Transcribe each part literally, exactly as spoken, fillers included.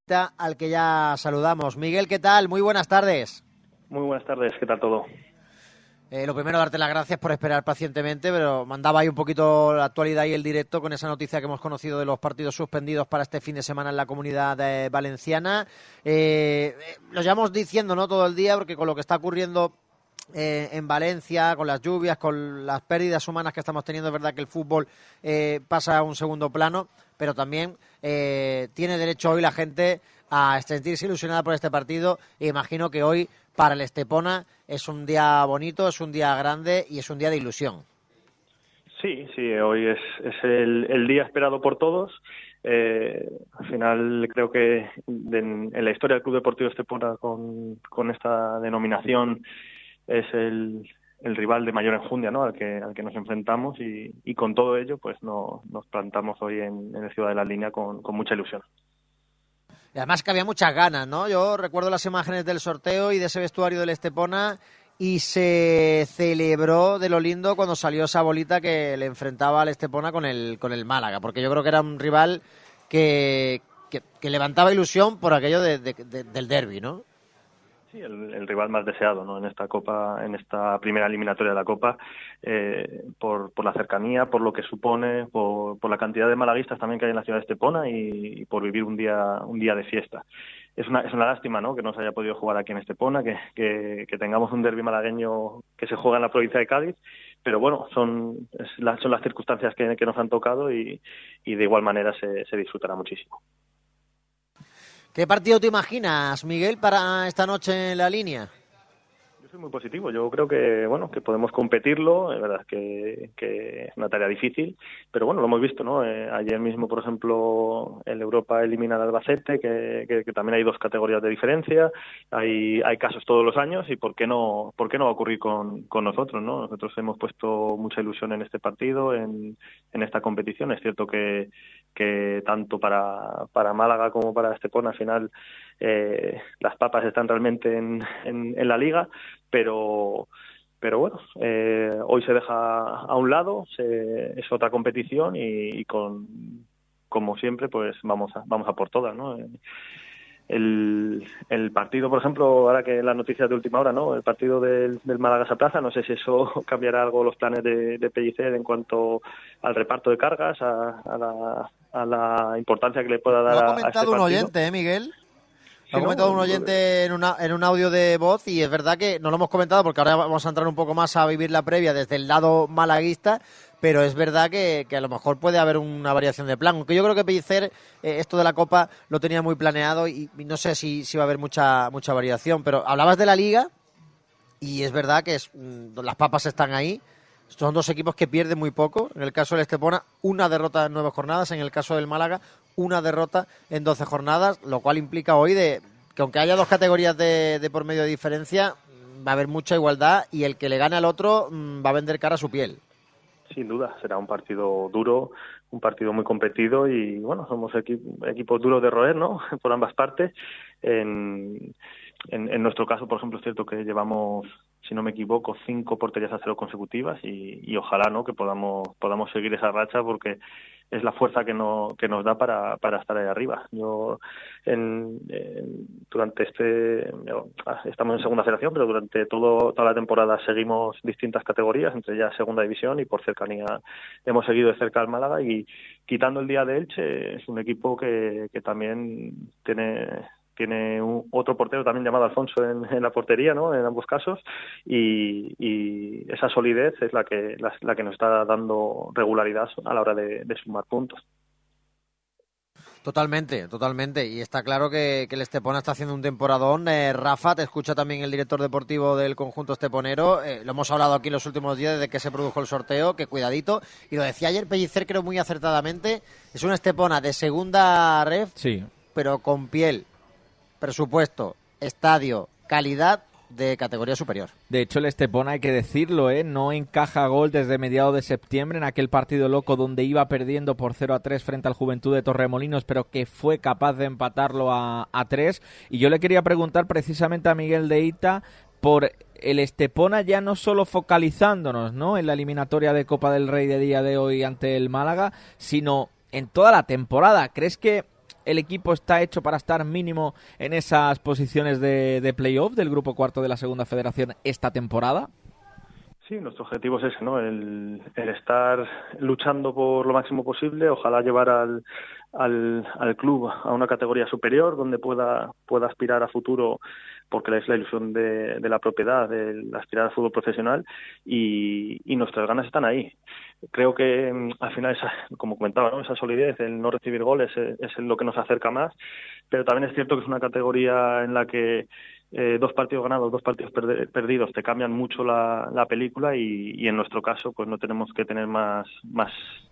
Al que ya saludamos. Miguel, ¿qué tal? Muy buenas tardes. Muy buenas tardes, ¿qué tal todo? Eh, lo primero, darte las gracias por esperar pacientemente, pero mandaba ahí un poquito la actualidad y el directo con esa noticia que hemos conocido de los partidos suspendidos para este fin de semana en la Comunidad eh, Valenciana. Eh, eh, lo llevamos diciendo, ¿no?, todo el día, porque con lo que está ocurriendo eh, en Valencia, con las lluvias, con las pérdidas humanas que estamos teniendo, es verdad que el fútbol eh, pasa a un segundo plano, pero también eh, tiene derecho hoy la gente a sentirse ilusionada por este partido, e imagino que hoy para el Estepona es un día bonito, es un día grande y es un día de ilusión. Sí, sí, hoy es, es el, el día esperado por todos. Eh, al final creo que en, en la historia del Club Deportivo Estepona con, con esta denominación es el, el rival de mayor enjundia, ¿no?, al que, al que nos enfrentamos y, y con todo ello pues no, nos plantamos hoy en, en el Ciudad de la Línea con, con mucha ilusión. Y además que había muchas ganas, ¿no? Yo recuerdo las imágenes del sorteo y de ese vestuario del Estepona y se celebró de lo lindo cuando salió esa bolita que le enfrentaba al Estepona con el, con el Málaga, porque yo creo que era un rival que, que, que levantaba ilusión por aquello de, de, de, del derbi, ¿no? Sí, el, el rival más deseado, ¿no?, en esta Copa, en esta primera eliminatoria de la Copa, eh, por, por la cercanía, por lo que supone, por, por la cantidad de malaguistas también que hay en la ciudad de Estepona y, y por vivir un día un día de fiesta. Es una, es una lástima, ¿no?, que no se haya podido jugar aquí en Estepona, que, que, que tengamos un derbi malagueño que se juega en la provincia de Cádiz, pero bueno, son, es la, son las circunstancias que, que nos han tocado y, y de igual manera se, se disfrutará muchísimo. ¿Qué partido te imaginas, Miguel, para esta noche en la Línea? Yo soy muy positivo. Yo creo que bueno que podemos competirlo. Es verdad que, que es una tarea difícil, pero bueno, lo hemos visto, ¿no? Eh, ayer mismo, por ejemplo, el Europa elimina al Albacete, que, que, que también hay dos categorías de diferencia. Hay hay casos todos los años y por qué no por qué no va a ocurrir con, con nosotros, ¿no? Nosotros hemos puesto mucha ilusión en este partido, en, en esta competición. Es cierto que que tanto para para Málaga como para Estepona al final eh, las papas están realmente en, en, en la liga, pero pero bueno, eh, hoy se deja a un lado, se, es otra competición y, y con como siempre pues vamos a vamos a por todas, ¿no? El, el partido, por ejemplo, ahora que las noticias de última hora, ¿no?, el partido del, del Málaga Plaza, no sé si eso cambiará algo los planes de, de Pellicer en cuanto al reparto de cargas, a, a, la, a la importancia que le pueda dar a, Lo ha a este comentado partido. un oyente, ¿eh, Miguel? Lo ha Sí, comentado ¿no? un oyente en, una, en un audio de voz y es verdad que no lo hemos comentado porque ahora vamos a entrar un poco más a vivir la previa desde el lado malaguista, pero es verdad que, que a lo mejor puede haber una variación de plan. Aunque yo creo que Pellicer, eh, esto de la Copa lo tenía muy planeado y, y no sé si, si va a haber mucha mucha variación, pero hablabas de la Liga y es verdad que es, las papas están ahí. Son dos equipos que pierden muy poco. En el caso del Estepona, una derrota en nueve jornadas. En el caso del Málaga, una derrota en doce jornadas, lo cual implica hoy de que aunque haya dos categorías de, de por medio de diferencia, va a haber mucha igualdad y el que le gane al otro mmm, va a vender cara a su piel. Sin duda, será un partido duro, un partido muy competido y bueno, somos equi- equipos duros de roer, ¿no?, por ambas partes. En, en, en nuestro caso, por ejemplo, es cierto que llevamos, si no me equivoco, cinco porterías a cero consecutivas y, y ojalá, ¿no?, que podamos podamos seguir esa racha porque es la fuerza que, no, que nos da para, para estar ahí arriba. Yo en, en, durante este estamos en segunda federación, pero durante todo, toda la temporada seguimos distintas categorías, entre ellas segunda división, y por cercanía hemos seguido de cerca al Málaga y quitando el día de Elche es un equipo que, que también tiene tiene un, otro portero también llamado Alfonso en, en la portería, ¿no?, en ambos casos, y, y esa solidez es la que la, la que nos está dando regularidad a la hora de, de sumar puntos. Totalmente, totalmente. Y está claro que, que el Estepona está haciendo un temporadón. Eh, Rafa, te escucha también el director deportivo del conjunto esteponero. Eh, lo hemos hablado aquí los últimos días desde que se produjo el sorteo, que cuidadito. Y lo decía ayer Pellicer, creo muy acertadamente. Es una Estepona de segunda ref, sí, pero con piel, presupuesto, estadio, calidad de categoría superior. De hecho, el Estepona, hay que decirlo, ¿eh? no encaja gol desde mediados de septiembre en aquel partido loco donde iba perdiendo por cero a tres frente al Juventud de Torremolinos, pero que fue capaz de empatarlo a, a tres. Y yo le quería preguntar precisamente a Miguel de Ita por el Estepona, ya no solo focalizándonos, ¿no?, en la eliminatoria de Copa del Rey de día de hoy ante el Málaga, sino en toda la temporada. ¿Crees que el equipo está hecho para estar mínimo en esas posiciones de, de playoff del grupo cuarto de la Segunda Federación esta temporada? Sí, nuestro objetivo es ese, ¿no? El, el estar luchando por lo máximo posible, ojalá llevar al, al, al club a una categoría superior donde pueda, pueda aspirar a futuro, porque es la ilusión de, de la propiedad, de aspirar al fútbol profesional, y, y nuestras ganas están ahí. Creo que al final, esa, como comentaba, ¿no? Esa solidez, el no recibir goles es, es lo que nos acerca más, pero también es cierto que es una categoría en la que Eh, dos partidos ganados, dos partidos perde- perdidos te cambian mucho la, la película y, y en nuestro caso pues no tenemos que tener más más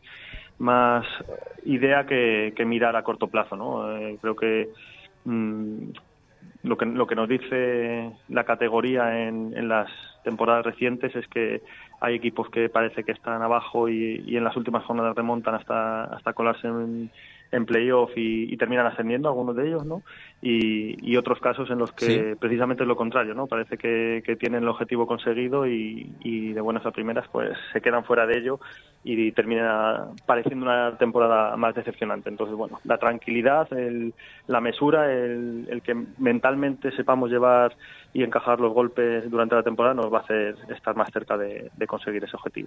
más idea que, que mirar a corto plazo, ¿no? Eh, creo que mmm, lo que lo que nos dice la categoría en, en las temporadas recientes es que hay equipos que parece que están abajo y, y en las últimas jornadas remontan hasta hasta colarse en en playoff y, y terminan ascendiendo algunos de ellos, ¿no? Y, y otros casos en los que Sí. precisamente es lo contrario, ¿no? Parece que, que tienen el objetivo conseguido y, y de buenas a primeras pues se quedan fuera de ello y termina pareciendo una temporada más decepcionante. Entonces, bueno, la tranquilidad, el, la mesura, el, el que mentalmente sepamos llevar y encajar los golpes durante la temporada nos va a hacer estar más cerca de, de conseguir ese objetivo.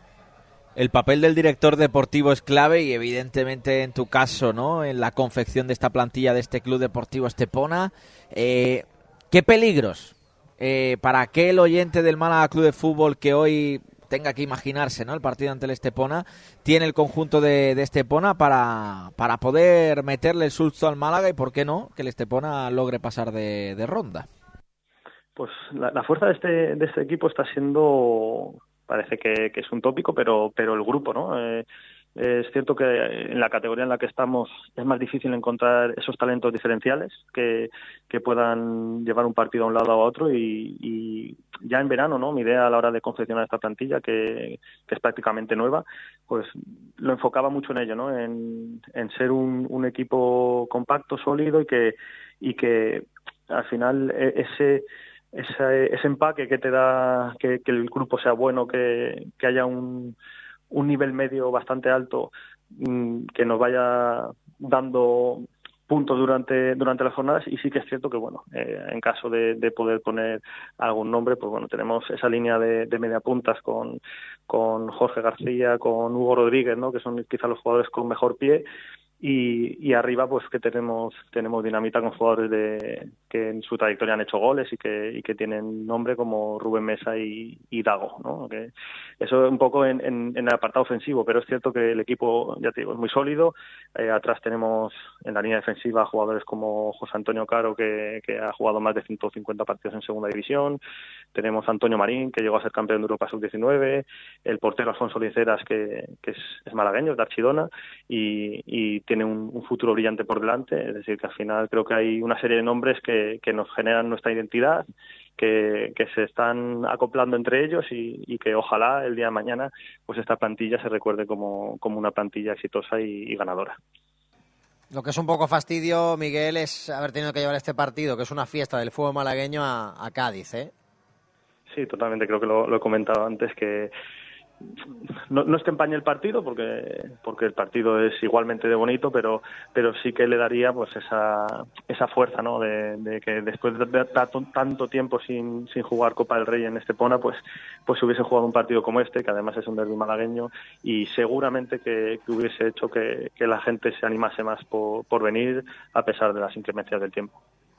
El papel del director deportivo es clave y evidentemente en tu caso, ¿no? En la confección de esta plantilla de este Club Deportivo Estepona. Eh, ¿Qué peligros eh, para aquel oyente del Málaga Club de Fútbol que hoy tenga que imaginarse, ¿no? El partido ante el Estepona, tiene el conjunto de, de Estepona para, para poder meterle el susto al Málaga y, por qué no, que el Estepona logre pasar de, de ronda? Pues la, la fuerza de este, de este equipo está siendo... Parece que, que es un tópico, pero pero el grupo, ¿no? Eh, es cierto que en la categoría en la que estamos es más difícil encontrar esos talentos diferenciales que, que puedan llevar un partido a un lado a otro y, y ya en verano, ¿no? Mi idea a la hora de confeccionar esta plantilla, que, que es prácticamente nueva, pues lo enfocaba mucho en ello, ¿no? En, en ser un, un equipo compacto, sólido y que y que al final ese Ese, ese empaque que te da que, que el grupo sea bueno, que, que haya un, un nivel medio bastante alto, mmm, que nos vaya dando puntos durante durante las jornadas. Y sí que es cierto que, bueno, eh, en caso de, de poder poner algún nombre, pues bueno, tenemos esa línea de, de mediapuntas con, con Jorge García, con Hugo Rodríguez, ¿no? Que son quizá los jugadores con mejor pie. Y, y arriba pues que tenemos tenemos dinamita con jugadores de que en su trayectoria han hecho goles y que y que tienen nombre como Rubén Mesa y, y Dago, ¿no? Que eso un poco en, en, en el apartado ofensivo, pero es cierto que el equipo, ya te digo, es muy sólido. Eh, atrás tenemos en la línea defensiva jugadores como José Antonio Caro, que, que ha jugado más de ciento cincuenta partidos en segunda división. Tenemos a Antonio Marín, que llegó a ser campeón de Europa sub diecinueve, el portero Alfonso Liceras, que, que es, es malagueño, es de Archidona, y, y tiene un, un futuro brillante por delante. Es decir, que al final creo que hay una serie de nombres que, que nos generan nuestra identidad, que, que se están acoplando entre ellos y, y que ojalá el día de mañana pues esta plantilla se recuerde como, como una plantilla exitosa y, y ganadora. Lo que es un poco fastidio, Miguel, es haber tenido que llevar este partido, que es una fiesta del fútbol malagueño, a, a Cádiz, ¿eh? Sí, totalmente. Creo que lo, lo he comentado antes, que no, no es que empañe el partido, porque porque el partido es igualmente de bonito, pero pero sí que le daría pues esa esa fuerza, ¿no? De, de que después de tanto, tanto tiempo sin sin jugar Copa del Rey en Estepona, pues pues hubiese jugado un partido como este, que además es un derbi malagueño, y seguramente que, que hubiese hecho que, que la gente se animase más por, por venir a pesar de las inclemencias del tiempo.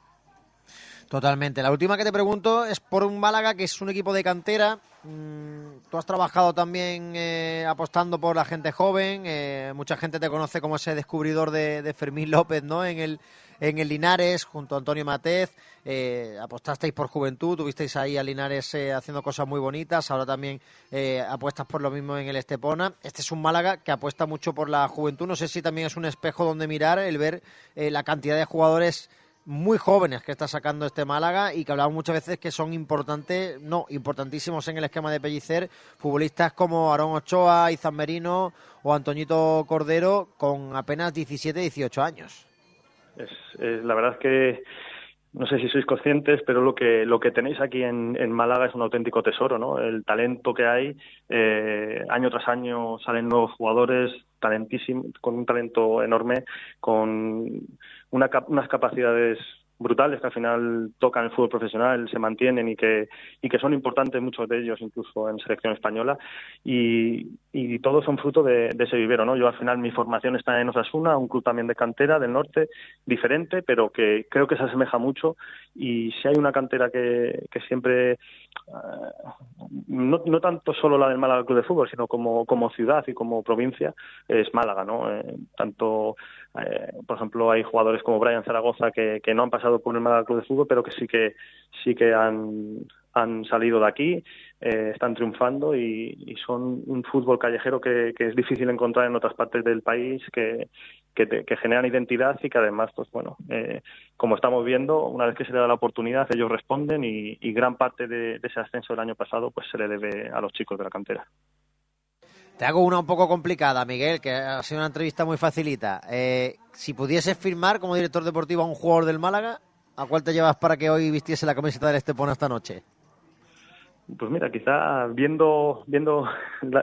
Totalmente. La última que te pregunto es por un Málaga que es un equipo de cantera. Mm, tú has trabajado también eh, apostando por la gente joven. Eh, mucha gente te conoce como ese descubridor de, de Fermín López, ¿no? En el en el Linares, junto a Antonio Matez. Eh, apostasteis por juventud, tuvisteis ahí a Linares eh, haciendo cosas muy bonitas. Ahora también eh, apuestas por lo mismo en el Estepona. Este es un Málaga que apuesta mucho por la juventud. No sé si también es un espejo donde mirar el ver eh, la cantidad de jugadores muy jóvenes que está sacando este Málaga y que hablamos muchas veces que son importantes, no, importantísimos en el esquema de Pellicer, futbolistas como Aarón Ochoa, Izan Merino o Antoñito Cordero con apenas diecisiete, dieciocho años. Es, es la verdad es que no sé si sois conscientes, pero lo que lo que tenéis aquí en, en Málaga es un auténtico tesoro, ¿no? El talento que hay, eh, año tras año salen nuevos jugadores, talentísimo, con un talento enorme, con una, unas capacidades brutales que al final tocan el fútbol profesional, se mantienen y que y que son importantes muchos de ellos incluso en selección española y, y todos son fruto de, de ese vivero, ¿no? Yo al final mi formación está en Osasuna, un club también de cantera del norte, diferente, pero que creo que se asemeja mucho y si hay una cantera que, que siempre uh, no, no tanto solo la del Málaga Club de Fútbol, sino como, como ciudad y como provincia, es Málaga, ¿no? Eh, tanto Eh, por ejemplo, hay jugadores como Brian Zaragoza que, que no han pasado por el Málaga Club de Fútbol, pero que sí que sí que han, han salido de aquí, eh, están triunfando y, y son un fútbol callejero que, que es difícil encontrar en otras partes del país, que, que, te, que generan identidad y que además, pues bueno, eh, como estamos viendo, una vez que se le da la oportunidad, ellos responden y, y gran parte de, de ese ascenso del año pasado pues se le debe a los chicos de la cantera. Te hago una un poco complicada, Miguel, que ha sido una entrevista muy facilita. Eh, si pudieses firmar como director deportivo a un jugador del Málaga, ¿a cuál te llevas para que hoy vistiese la camiseta del Estepona esta noche? Pues mira, quizá viendo viendo la,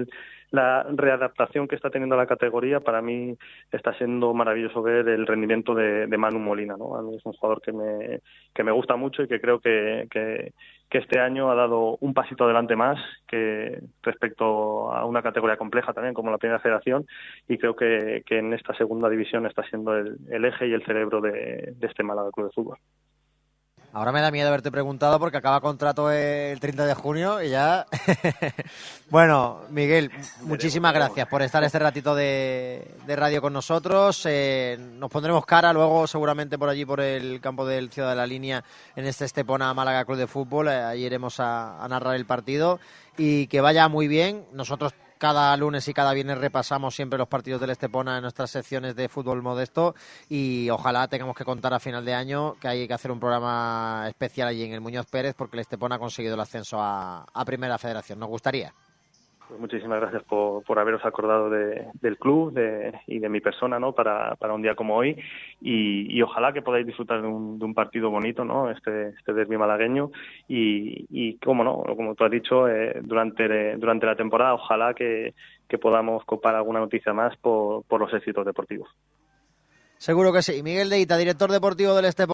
la readaptación que está teniendo la categoría, para mí está siendo maravilloso ver el rendimiento de, de Manu Molina, ¿no? A mí es un jugador que me que me gusta mucho y que creo que, que que este año ha dado un pasito adelante más que respecto a una categoría compleja también como la Primera Federación y creo que, que en esta segunda división está siendo el, el eje y el cerebro de, de este Málaga Club de Fútbol. Ahora me da miedo haberte preguntado porque acaba contrato el treinta de junio y ya... Bueno, Miguel, muchísimas gracias por estar este ratito de, de radio con nosotros. Eh, nos pondremos cara luego seguramente por allí, por el campo del Ciudad de la Línea, en este Estepona Málaga Club de Fútbol. Eh, ahí iremos a, a narrar el partido y que vaya muy bien. Nosotros cada lunes y cada viernes repasamos siempre los partidos del Estepona en nuestras secciones de fútbol modesto y ojalá tengamos que contar a final de año que hay que hacer un programa especial allí en el Muñoz Pérez porque el Estepona ha conseguido el ascenso a, a Primera Federación. Nos gustaría. Pues muchísimas gracias por, por haberos acordado de, del club de, y de mi persona, ¿no? Para, para un día como hoy y, y ojalá que podáis disfrutar de un, de un partido bonito, ¿no? Este, este derbi malagueño y, y cómo no, como tú has dicho, eh, durante, durante la temporada ojalá que, que podamos copar alguna noticia más por, por los éxitos deportivos. Seguro que sí. Miguel Deita, director deportivo del Estepona.